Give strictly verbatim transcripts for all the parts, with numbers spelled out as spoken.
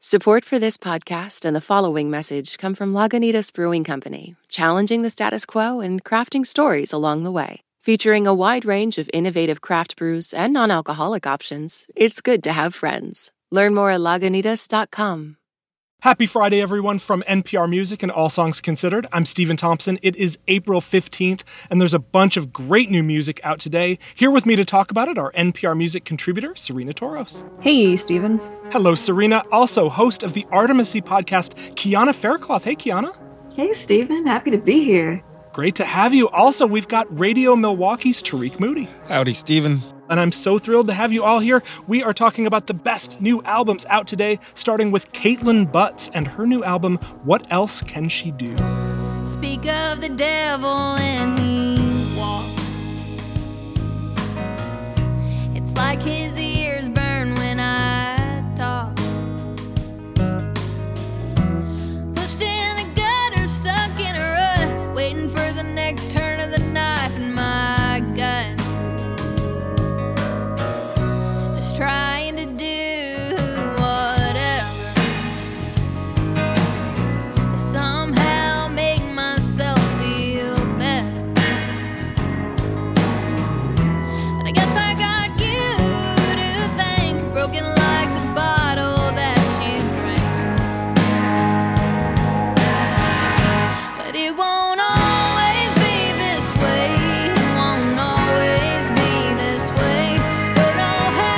Support for this podcast and the following message come from Lagunitas Brewing Company, challenging the status quo and crafting stories along the way. Featuring a wide range of innovative craft brews and non-alcoholic options, it's good to have friends. Learn more at lagunitas dot com. Happy Friday, everyone, from N P R Music and All Songs Considered. I'm Stephen Thompson. It is April fifteenth, and there's a bunch of great new music out today. Here with me to talk about it are N P R Music contributor Serena Toros. Hey, Stephen. Hello, Serena. Also, host of the Artemisy podcast, Kiana Faircloth. Hey, Kiana. Hey, Stephen. Happy to be here. Great to have you. Also, we've got Radio Milwaukee's Tariq Moody. Howdy, Stephen. And I'm so thrilled to have you all here. We are talking about the best new albums out today, starting with Caitlin Butts and her new album, What Else Can She Do? Speak of the devil and he walks. It's like his ears burn when I talk. Pushed in a gutter, stuck in a rut, waiting for the next turn of the knife in my gut. Trying to do whatever to somehow make myself feel better. But I guess I got you to thank, broken like the bottle that you drank. But it won't always be this way. It won't always be this way. Don't know how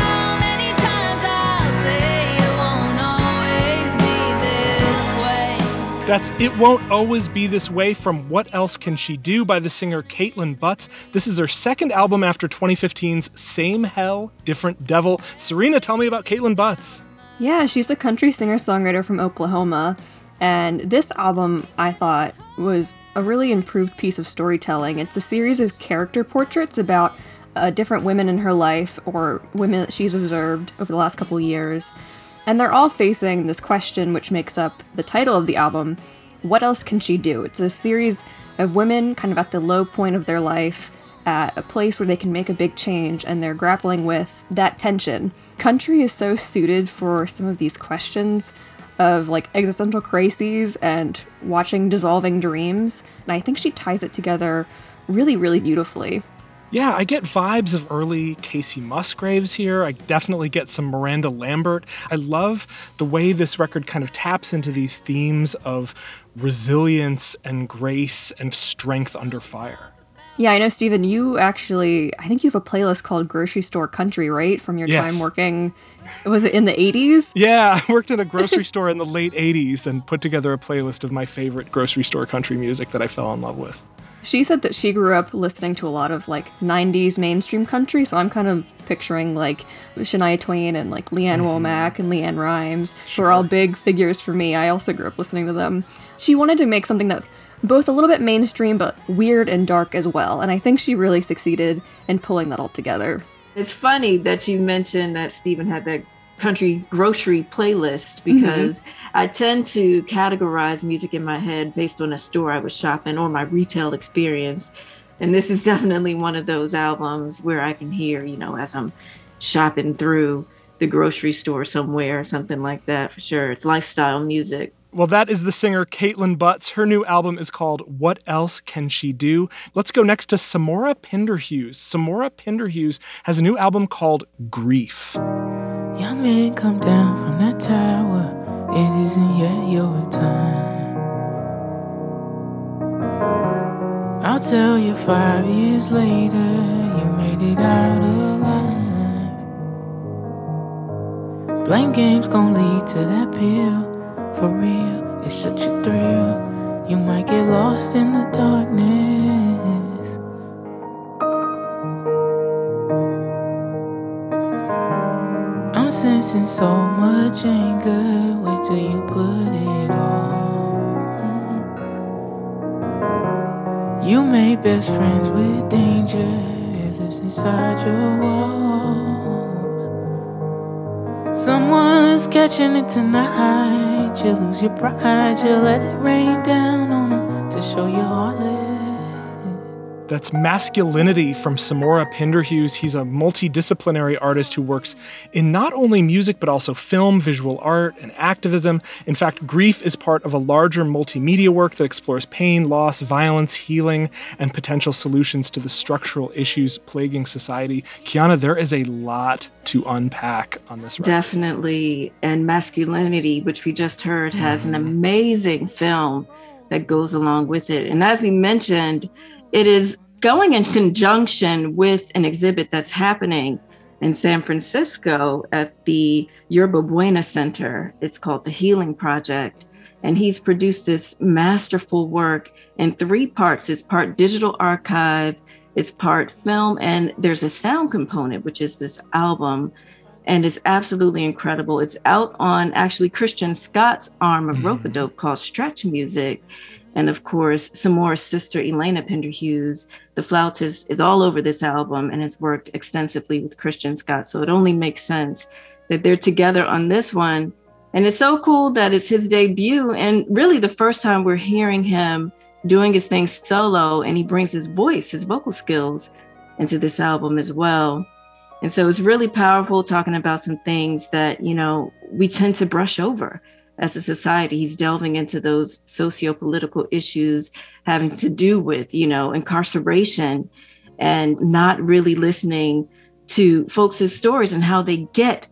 That's It Won't Always Be This Way from What Else Can She Do by the singer Caitlin Butts. This is her second album after twenty fifteen's Same Hell, Different Devil. Serena, tell me about Caitlin Butts. Yeah, she's a country singer-songwriter from Oklahoma, and this album, I thought, was a really improved piece of storytelling. It's a series of character portraits about uh, different women in her life or women that she's observed over the last couple years. And they're all facing this question which makes up the title of the album, What Else Can She Do? It's a series of women kind of at the low point of their life, at a place where they can make a big change, and they're grappling with that tension. Country is so suited for some of these questions of like existential crises and watching dissolving dreams, and I think she ties it together really, really beautifully. Yeah, I get vibes of early Casey Musgraves here. I definitely get some Miranda Lambert. I love the way this record kind of taps into these themes of resilience and grace and strength under fire. Yeah, I know, Stephen, you actually, I think you have a playlist called Grocery Store Country, right? From your Yes. time working, was it in the eighties? Yeah, I worked in a grocery store in the late eighties and put together a playlist of my favorite grocery store country music that I fell in love with. She said that she grew up listening to a lot of like nineties mainstream country, so I'm kind of picturing like Shania Twain and like Leanne Mm-hmm. Womack and Leanne Rimes, who Sure. are all big figures for me. I also grew up listening to them. She wanted to make something that was both a little bit mainstream but weird and dark as well, and I think she really succeeded in pulling that all together. It's funny that you mentioned that Stephen had that country grocery playlist because mm-hmm. I tend to categorize music in my head based on a store I was shopping or my retail experience. And this is definitely one of those albums where I can hear, you know, as I'm shopping through the grocery store somewhere or something like that, for sure. It's lifestyle music. Well, that is the singer Caitlin Butts. Her new album is called What Else Can She Do? Let's go next to Samora Pinderhughes. Samora Pinderhughes has a new album called Grief. Young man, come down from that tower. It isn't yet your time. I'll tell you five years later, you made it out alive. Blame games gon' lead to that pill. For real, it's such a thrill. You might get lost in the darkness. I'm sensing so much anger. Where do you put it all? You made best friends with danger. It lives inside your walls. Someone's catching it tonight. You lose your pride. You let it rain down on them to show you all it. That's Masculinity from Samora Pinderhughes. He's a multidisciplinary artist who works in not only music, but also film, visual art, and activism. In fact, Grief is part of a larger multimedia work that explores pain, loss, violence, healing, and potential solutions to the structural issues plaguing society. Kiana, there is a lot to unpack on this record. Definitely. And Masculinity, which we just heard, has mm. an amazing film that goes along with it. And as we mentioned, it is going in conjunction with an exhibit that's happening in San Francisco at the Yerba Buena Center. It's called The Healing Project. And he's produced this masterful work in three parts. It's part digital archive, it's part film, and there's a sound component, which is this album. And it's absolutely incredible. It's out on actually Christian Scott's arm of mm-hmm. Rope-A-Dope called Stretch Music. And of course, Samora's sister, Elena Pinderhughes, the flautist, is all over this album and has worked extensively with Christian Scott. So it only makes sense that they're together on this one. And it's so cool that it's his debut and really the first time we're hearing him doing his thing solo, and he brings his voice, his vocal skills into this album as well. And so it's really powerful, talking about some things that, you know, we tend to brush over as a society. He's delving into those socio-political issues having to do with, you know, incarceration, and not really listening to folks' stories and how they get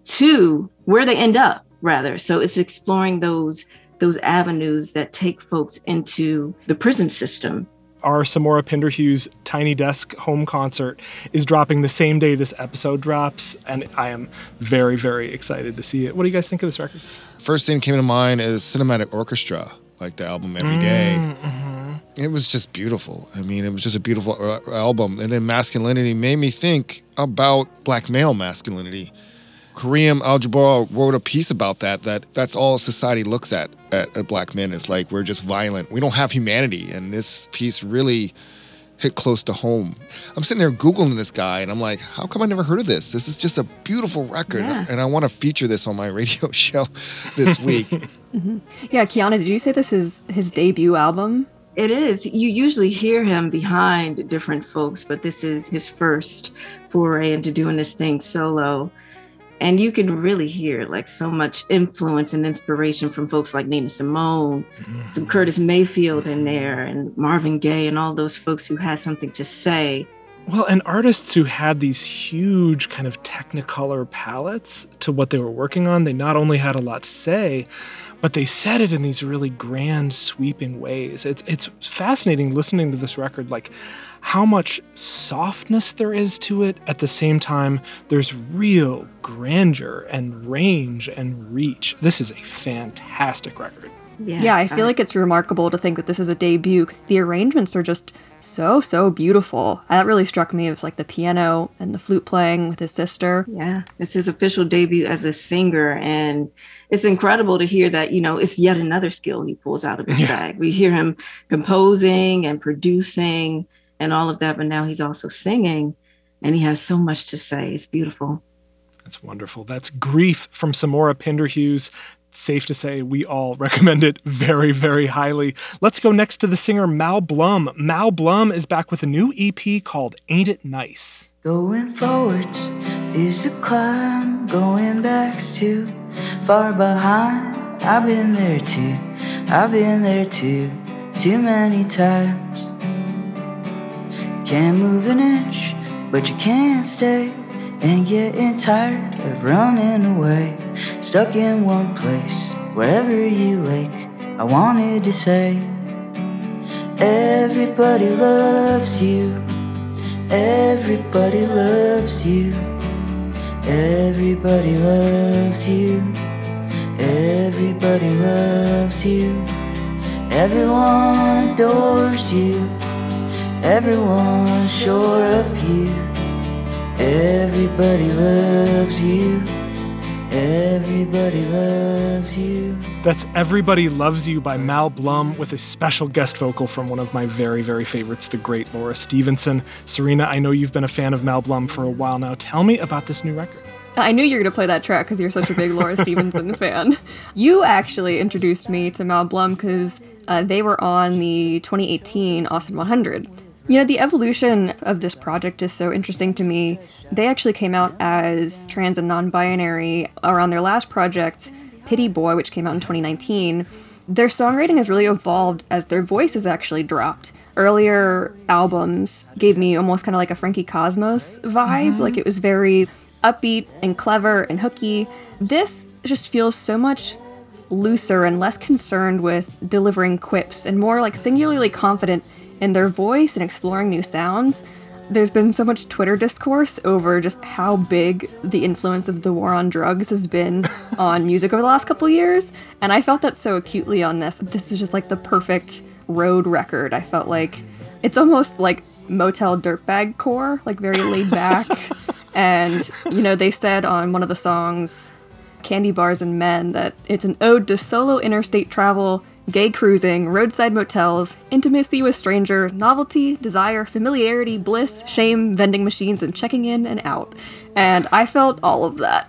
to where they end up, rather. So it's exploring those those avenues that take folks into the prison system. Our Samora Pinderhughes Tiny Desk home concert is dropping the same day this episode drops, and I am very, very excited to see it. What do you guys think of this record? First thing that came to mind is Cinematic Orchestra, like the album Every Day. Mm-hmm. It was just beautiful. I mean, it was just a beautiful uh, album. And then Masculinity made me think about black male masculinity. Kareem Al-Jabbar wrote a piece about that, that that's all society looks at, at at black men. It's like we're just violent. We don't have humanity. And this piece really hit close to home. I'm sitting there Googling this guy, and I'm like, how come I never heard of this? This is just a beautiful record. Yeah. And I want to feature this on my radio show this week. mm-hmm. Yeah, Kiana, did you say this is his debut album? It is. You usually hear him behind different folks, but this is his first foray into doing this thing solo. And you can really hear like so much influence and inspiration from folks like Nina Simone, mm-hmm. some Curtis Mayfield in there, and Marvin Gaye, and all those folks who had something to say. Well, and artists who had these huge kind of technicolor palettes to what they were working on. They not only had a lot to say, but they said it in these really grand, sweeping ways. It's it's fascinating listening to this record, like how much softness there is to it. At the same time, there's real grandeur and range and reach. This is a fantastic record. Yeah, yeah I feel uh, like it's remarkable to think that this is a debut. The arrangements are just so, so beautiful. That really struck me. It was like the piano and the flute playing with his sister. Yeah, it's his official debut as a singer. And it's incredible to hear that, you know, it's yet another skill he pulls out of his yeah. bag. We hear him composing and producing and all of that, but now he's also singing, and he has so much to say. It's beautiful. That's wonderful. That's Grief from Samora Pinderhughes. Safe to say we all recommend it very, very highly. Let's go next to the singer Mal Blum. Mal Blum is back with a new E P called Ain't It Nice. Going forwards is the climb, going back's too far behind. I've been there too, I've been there too, too many times. Can't move an inch, but you can't stay. And getting tired of running away, stuck in one place, wherever you wake. I wanted to say, everybody loves you, everybody loves you, everybody loves you, everybody loves you, everyone adores you, everyone's sure of you. Everybody loves you. Everybody loves you. That's Everybody Loves You by Mal Blum with a special guest vocal from one of my very, very favorites, the great Laura Stevenson. Serena, I know you've been a fan of Mal Blum for a while now. Tell me about this new record. I knew you were going to play that track because you're such a big Laura Stevenson fan. You actually introduced me to Mal Blum because uh, they were on the twenty eighteen Austin one hundred. You know, the evolution of this project is so interesting to me. They actually came out as trans and non-binary around their last project, Pity Boy, which came out in twenty nineteen. Their songwriting has really evolved as their voices actually dropped. Earlier albums gave me almost kind of like a Frankie Cosmos vibe. Mm-hmm. Like it was very upbeat and clever and hooky. This just feels so much looser and less concerned with delivering quips and more like singularly confident in their voice and exploring new sounds. There's been so much Twitter discourse over just how big the influence of the war on drugs has been on music over the last couple years, and I felt that so acutely on this. This is just like the perfect road record. I felt like it's almost like Motel Dirtbag core, like very laid back. And, you know, they said on one of the songs, Candy Bars and Men, that it's an ode to solo interstate travel, gay cruising, roadside motels, intimacy with stranger, novelty, desire, familiarity, bliss, shame, vending machines, and checking in and out. And I felt all of that.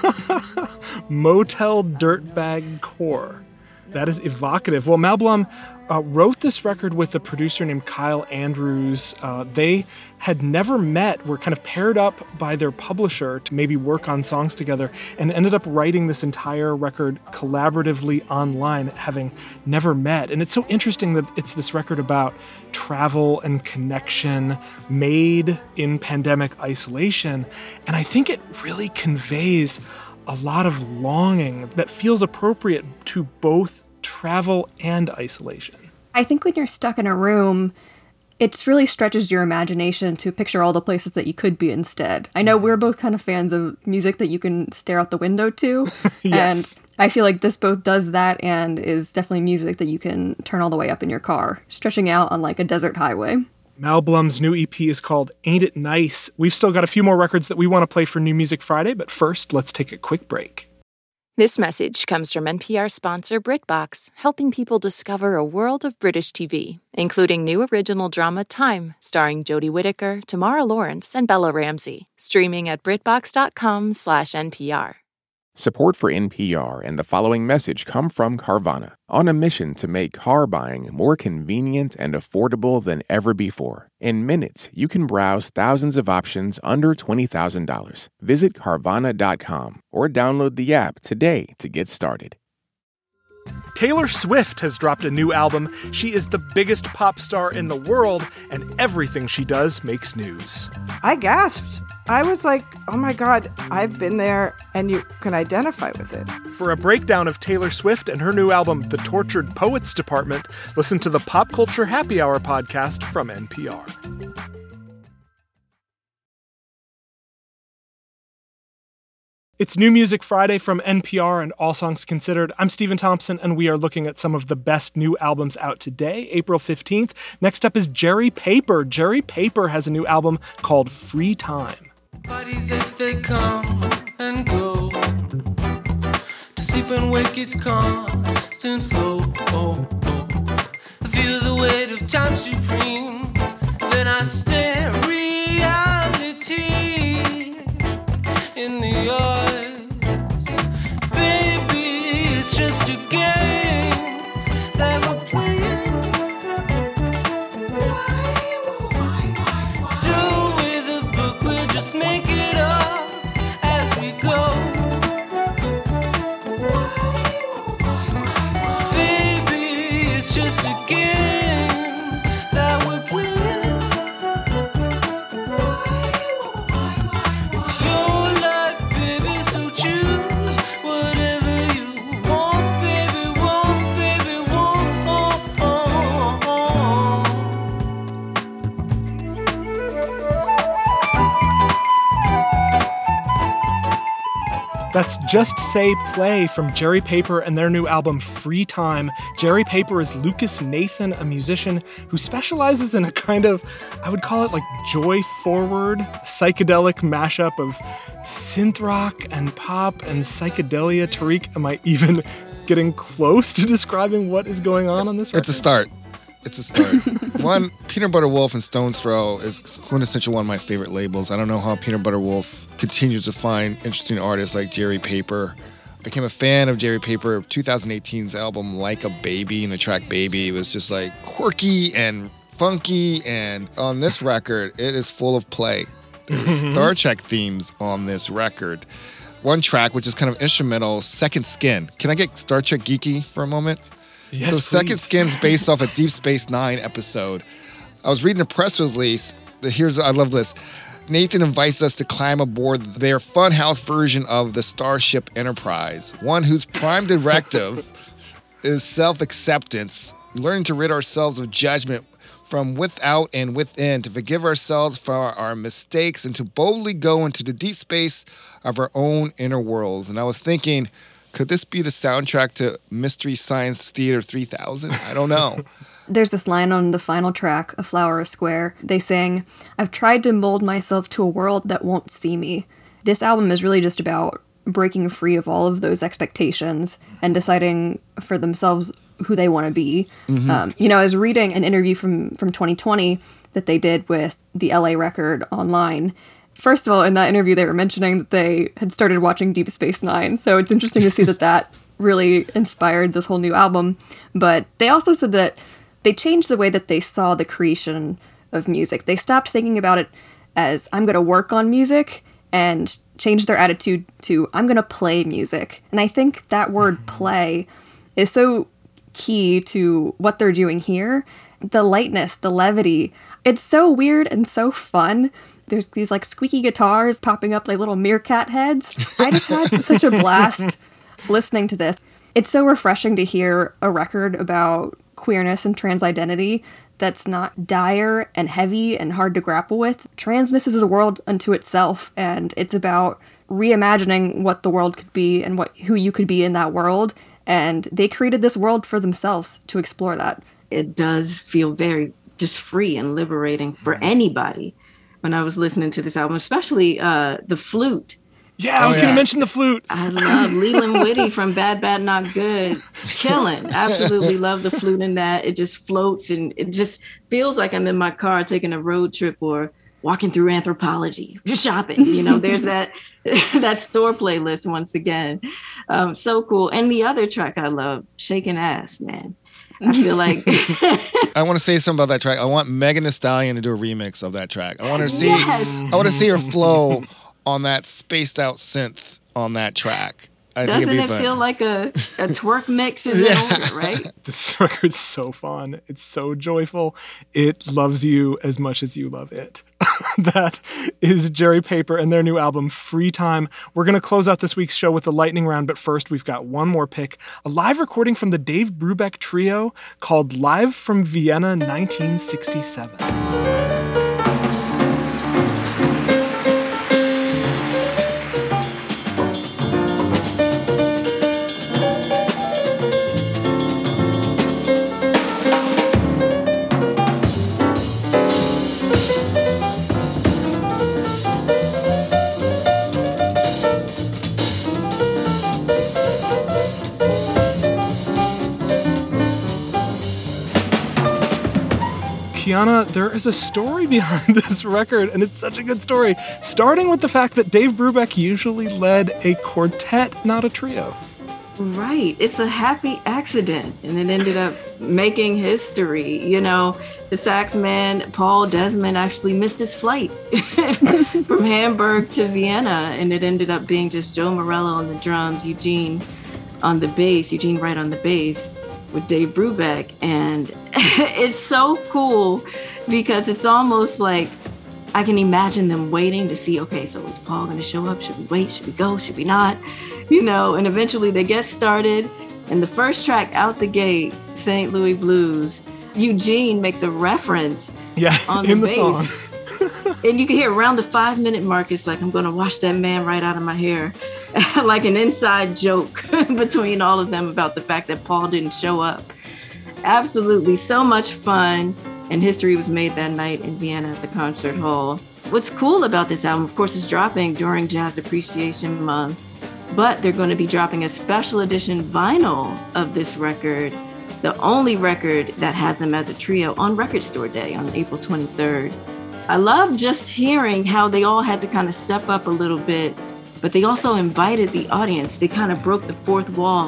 Motel Dirtbag core. That is evocative. Well, Mal Blum uh, wrote this record with a producer named Kyle Andrews. Uh, they had never met, were kind of paired up by their publisher to maybe work on songs together, and ended up writing this entire record collaboratively online, having never met. And it's so interesting that it's this record about travel and connection made in pandemic isolation. And I think it really conveys a lot of longing that feels appropriate to both travel and isolation. I think when you're stuck in a room, it really stretches your imagination to picture all the places that you could be instead. I know we're both kind of fans of music that you can stare out the window to. Yes. And I feel like this both does that and is definitely music that you can turn all the way up in your car, stretching out on like a desert highway. Mal Blum's new E P is called Ain't It Nice. We've still got a few more records that we want to play for New Music Friday, but first, let's take a quick break. This message comes from N P R sponsor BritBox, helping people discover a world of British T V, including new original drama Time, starring Jodie Whittaker, Tamara Lawrence, and Bella Ramsey, streaming at BritBox.com slash NPR. Support for N P R and the following message come from Carvana, on a mission to make car buying more convenient and affordable than ever before. In minutes, you can browse thousands of options under twenty thousand dollars. Visit Carvana dot com or download the app today to get started. Taylor Swift has dropped a new album. She is the biggest pop star in the world, and everything she does makes news. I gasped. I was like, oh my God, I've been there, and you can identify with it. For a breakdown of Taylor Swift and her new album, The Tortured Poets Department, listen to the Pop Culture Happy Hour podcast from N P R. It's New Music Friday from N P R and All Songs Considered. I'm Stephen Thompson, and we are looking at some of the best new albums out today, April fifteenth. Next up is Jerry Paper. Jerry Paper has a new album called Free Time. Bodies aches, they come and go. To sleep and wake, it's constant flow. Oh, oh. I feel the weight of time supreme. Then I stare reality in the eyes. Baby, it's just a game that we're playing. Through with a book, we'll just make it up as we go. Baby, it's just a game that we're playing. It's your life, baby, so choose whatever you want, baby, want, baby, want. Oh, oh, oh. That's Just Say Play from Jerry Paper and their new album Free Time. Jerry Paper is Lucas Nathan, a musician who specializes in a kind of, I would call it like joy-forward, psychedelic mashup of synth rock and pop and psychedelia. Tariq, am I even getting close to describing what is going on on this record? It's a start. It's a start. One, Peanut Butter Wolf and Stone's Throw is quintessential one of my favorite labels. I don't know how Peanut Butter Wolf continues to find interesting artists like Jerry Paper. I became a fan of Jerry Paper of twenty eighteen's album Like a Baby, and the track Baby was just like quirky and funky, and on this record, it is full of play. There's Star Trek themes on this record. One track, which is kind of instrumental, Second Skin. Can I get Star Trek geeky for a moment? Yes, so please. Second Skin's based off a Deep Space Nine episode. I was reading a press release. Here's, I love this. Nathan invites us to climb aboard their funhouse version of the Starship Enterprise, one whose prime directive is self-acceptance, learning to rid ourselves of judgment from without and within, to forgive ourselves for our mistakes, and to boldly go into the deep space of our own inner worlds. And I was thinking, could this be the soundtrack to Mystery Science Theater three thousand? I don't know. There's this line on the final track, A Flower, a Square. They sing, "I've tried to mold myself to a world that won't see me." This album is really just about breaking free of all of those expectations and deciding for themselves who they want to be. Mm-hmm. Um, you know, I was reading an interview from, from twenty twenty that they did with the L A Record online. First of all, in that interview, they were mentioning that they had started watching Deep Space Nine. So it's interesting to see that that really inspired this whole new album. But they also said that they changed the way that they saw the creation of music. They stopped thinking about it as, I'm going to work on music, and changed their attitude to, I'm going to play music. And I think that word play is so key to what they're doing here. The lightness, the levity. It's so weird and so fun. There's these like squeaky guitars popping up like little meerkat heads. I just had such a blast listening to this. It's so refreshing to hear a record about queerness and trans identity that's not dire and heavy and hard to grapple with. Transness is a world unto itself, and it's about reimagining what the world could be and what who you could be in that world. And they created this world for themselves to explore that. It does feel very just free and liberating for anybody when I was listening to this album, especially uh, the flute. Yeah, I was Oh, going to yeah. mention the flute. I love Leland Whitty from Bad Bad Not Good. Killing. Absolutely love the flute in that. It just floats, and it just feels like I'm in my car taking a road trip or walking through Anthropology, just shopping. You know, there's that that store playlist once again. Um, so cool. And the other track I love, Shakin' Ass, man. I feel like I want to say something about that track. I want Megan Thee Stallion to do a remix of that track. I want her to see. Yes. I want to see her flow on that spaced out synth on that track. I think Doesn't it'd be it fun. feel like a, a twerk mix is in order, right? This record's so fun. It's so joyful. It loves you as much as you love it. That is Jerry Paper and their new album, Free Time. We're going to close out this week's show with the lightning round, but first we've got one more pick, a live recording from the Dave Brubeck Trio called Live from Vienna nineteen sixty-seven. Kiana, there is a story behind this record, and it's such a good story, starting with the fact that Dave Brubeck usually led a quartet, not a trio. Right. It's a happy accident, and it ended up making history. You know, the sax man, Paul Desmond, actually missed his flight from Hamburg to Vienna, and it ended up being just Joe Morello on the drums, Eugene on the bass, Eugene Wright on the bass, with Dave Brubeck. And it's so cool because it's almost like I can imagine them waiting to see, okay, so is Paul going to show up? Should we wait? Should we go? Should we not? You know, and eventually they get started. And the first track out the gate, Saint Louis Blues, Eugene makes a reference Yeah, on the in the bass. song. And you can hear around the five minute mark, it's like, I'm going to wash that man right out of my hair. Like an inside joke between all of them about the fact that Paul didn't show up. Absolutely so much fun. And history was made that night in Vienna at the concert hall. What's cool about this album, of course, is dropping during Jazz Appreciation Month, but they're going to be dropping a special edition vinyl of this record, the only record that has them as a trio, on Record Store Day on April twenty-third. I love just hearing how they all had to kind of step up a little bit, but they also invited the audience. They kind of broke the fourth wall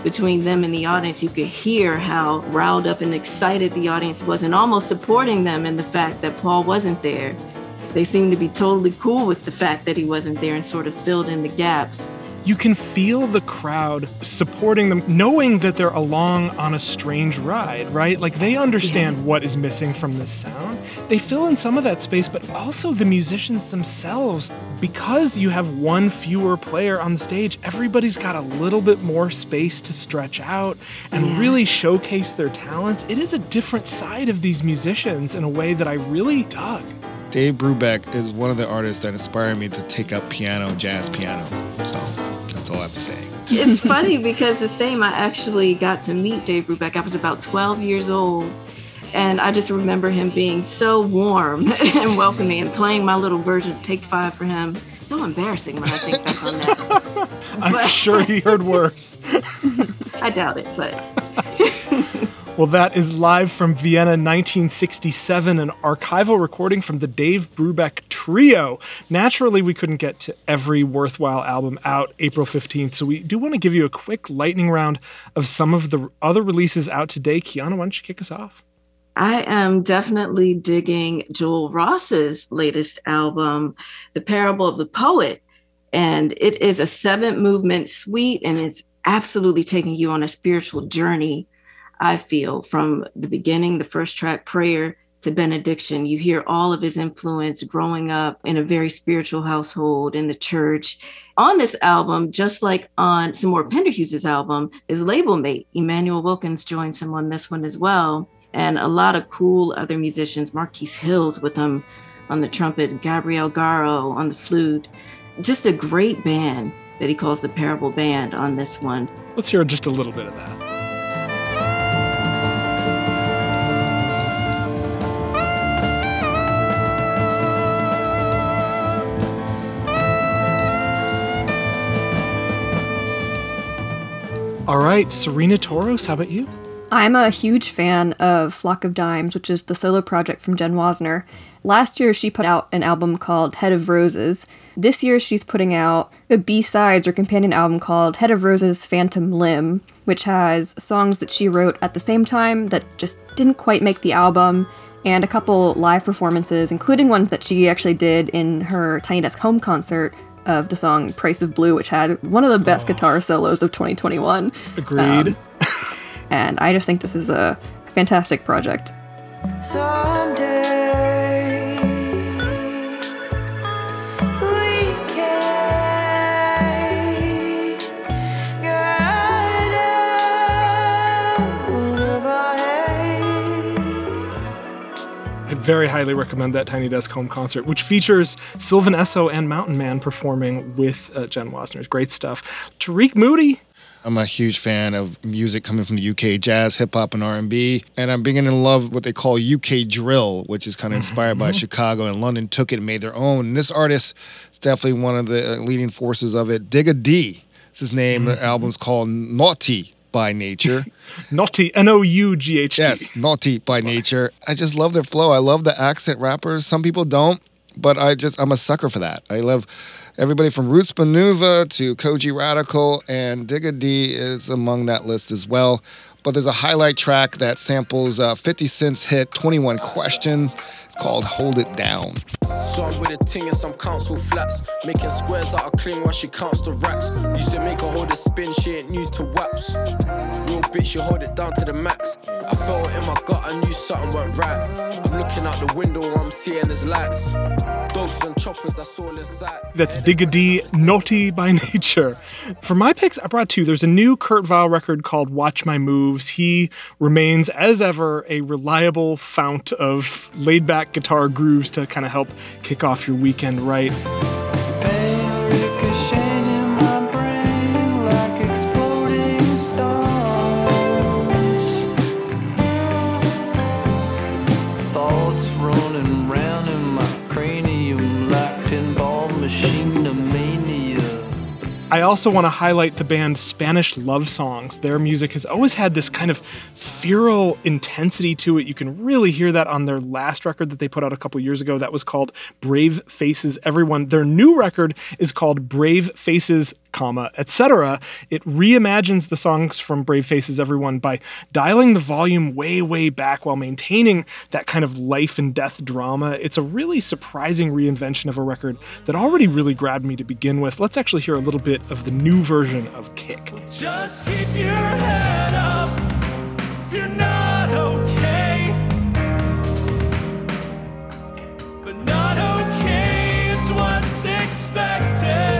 between them and the audience. You could hear how riled up and excited the audience was, and almost supporting them in the fact that Paul wasn't there. They seemed to be totally cool with the fact that he wasn't there and sort of filled in the gaps. You can feel the crowd supporting them, knowing that they're along on a strange ride, right? Like, they understand yeah. what is missing from this sound. They fill in some of that space, but also the musicians themselves. Because you have one fewer player on the stage, everybody's got a little bit more space to stretch out and yeah. really showcase their talents. It is a different side of these musicians in a way that I really dug. Dave Brubeck is one of the artists that inspired me to take up piano, jazz piano. So that's all I have to say. It's funny because the same, I actually got to meet Dave Brubeck. I was about twelve years old. And I just remember him being so warm and welcoming and playing my little version of Take Five for him. So embarrassing when I think back on that. I'm but, sure he heard worse. I doubt it, but... Well, that is live from Vienna, nineteen sixty-seven, an archival recording from the Dave Brubeck Trio. Naturally, we couldn't get to every worthwhile album out April fifteenth, so we do want to give you a quick lightning round of some of the other releases out today. Kiana, why don't you kick us off? I am definitely digging Joel Ross's latest album, The Parable of the Poet, and it is a seven-movement suite, and it's absolutely taking you on a spiritual journey. I feel from the beginning, the first track, Prayer, to Benediction. You hear all of his influence growing up in a very spiritual household in the church. On this album, just like on Seymour Penderhuse's album, his label mate, Emmanuel Wilkins, joins him on this one as well. And a lot of cool other musicians, Marquise Hills with him on the trumpet, Gabriel Garo on the flute. Just a great band that he calls the Parable Band on this one. Let's hear just a little bit of that. All right, Serena Toros, how about you? I'm a huge fan of Flock of Dimes, which is the solo project from Jen Wasner. Last year, she put out an album called Head of Roses. This year, she's putting out a B-sides or companion album called Head of Roses Phantom Limb, which has songs that she wrote at the same time that just didn't quite make the album, and a couple live performances, including one that she actually did in her Tiny Desk home concert of the song Price of Blue, which had one of the best oh. guitar solos of twenty twenty-one. Agreed. Um, and I just think this is a fantastic project. Someday we can get out of our heads. I very highly recommend that Tiny Desk home concert, which features Sylvan Esso and Mountain Man performing with uh, Jen Wasner. Great stuff. Tariq Moody. I'm a huge fan of music coming from the U K, jazz, hip-hop, and R and B. And I'm beginning to love what they call U K drill, which is kind of inspired by Chicago, and London took it and made their own. And this artist is definitely one of the leading forces of it. Digga D is his name. The album's called Naughty by Nature. Naughty, N O U G H T. Yes, Naughty by Nature. I just love their flow. I love the accent rappers. Some people don't, but I just, I'm a sucker for that. I love everybody from Roots Manuva to Koji Radical, and Digga D is among that list as well. But there's a highlight track that samples uh, fifty Cent's hit twenty-one Questions. It's called Hold It Down. So I'm with a ting and some council flats, making squares out of cling while she counts the racks. Used to make her hold a spin, she ain't new to waps. Real bitch, you hold it down to the max. I felt it in my gut, I knew something weren't right. I'm looking out the window, all I'm seeing is lights. Dogs and choppers, that's all in sight. That's Digga D, Naughty by Nature. For my picks, I brought two. There's a new Kurt Vile record called Watch My Moves. He remains, as ever, a reliable fount of laid-back guitar grooves to kind of help kick off your weekend right. I also want to highlight the band Spanish Love Songs. Their music has always had this kind of feral intensity to it. You can really hear that on their last record that they put out a couple years ago. That was called Brave Faces Everyone. Their new record is called Brave Faces, comma, et cetera. It reimagines the songs from Brave Faces Everyone by dialing the volume way, way back while maintaining that kind of life and death drama. It's a really surprising reinvention of a record that already really grabbed me to begin with. Let's actually hear a little bit of the new version of Kick. Just keep your head up if you're not okay. But not okay is what's expected.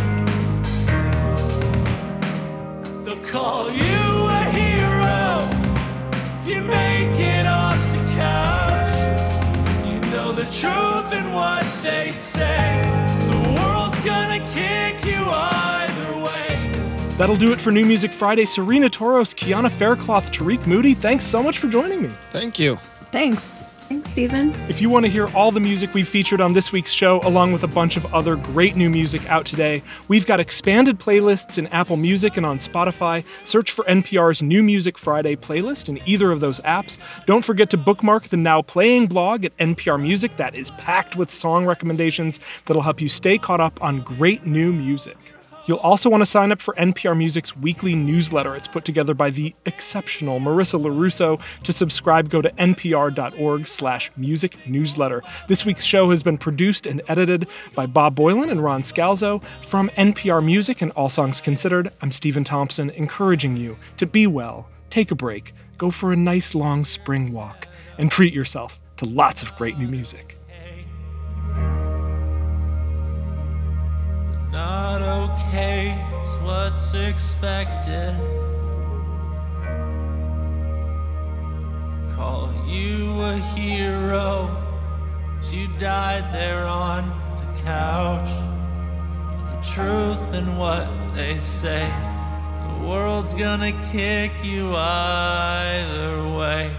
They'll call you a hero if you make it off the couch. You know the truth in what they say. The world's gonna kick you either way. That'll do it for New Music Friday. Serena Toros, Kiana Faircloth, Tariq Moody, thanks so much for joining me. Thank you. Thanks. Thanks, Stephen. If you want to hear all the music we've featured on this week's show, along with a bunch of other great new music out today, we've got expanded playlists in Apple Music and on Spotify. Search for N P R's New Music Friday playlist in either of those apps. Don't forget to bookmark the Now Playing blog at N P R Music. That is packed with song recommendations that'll help you stay caught up on great new music. You'll also want to sign up for N P R Music's weekly newsletter. It's put together by the exceptional Marissa LaRusso. To subscribe, go to npr.org slash music newsletter. This week's show has been produced and edited by Bob Boylan and Ron Scalzo. From N P R Music and All Songs Considered, I'm Stephen Thompson, encouraging you to be well, take a break, go for a nice long spring walk, and treat yourself to lots of great new music. Not okay is what's expected. Call you a hero, 'cause you died there on the couch. The truth in what they say, the world's gonna kick you either way.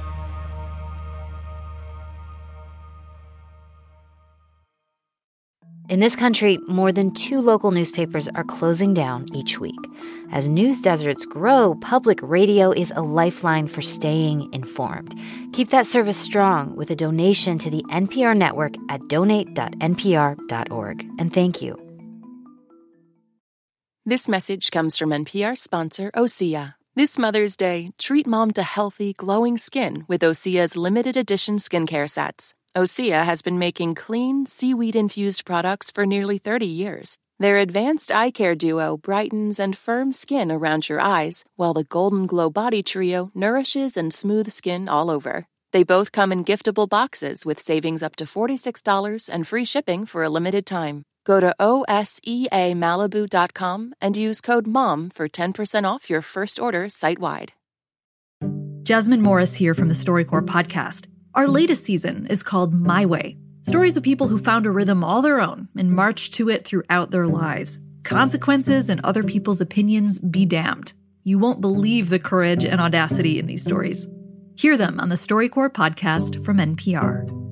In this country, more than two local newspapers are closing down each week. As news deserts grow, public radio is a lifeline for staying informed. Keep that service strong with a donation to the N P R network at donate dot n p r dot org. And thank you. This message comes from N P R sponsor Osea. This Mother's Day, treat mom to healthy, glowing skin with Osea's limited edition skincare sets. Osea has been making clean, seaweed-infused products for nearly thirty years. Their advanced eye care duo brightens and firms skin around your eyes, while the Golden Glow Body Trio nourishes and smooths skin all over. They both come in giftable boxes with savings up to forty-six dollars and free shipping for a limited time. Go to O S E A Malibu dot com and use code MOM for ten percent off your first order site-wide. Jasmine Morris here from the StoryCorps podcast. Our latest season is called My Way. Stories of people who found a rhythm all their own and marched to it throughout their lives. Consequences and other people's opinions be damned. You won't believe the courage and audacity in these stories. Hear them on the StoryCorps podcast from N P R.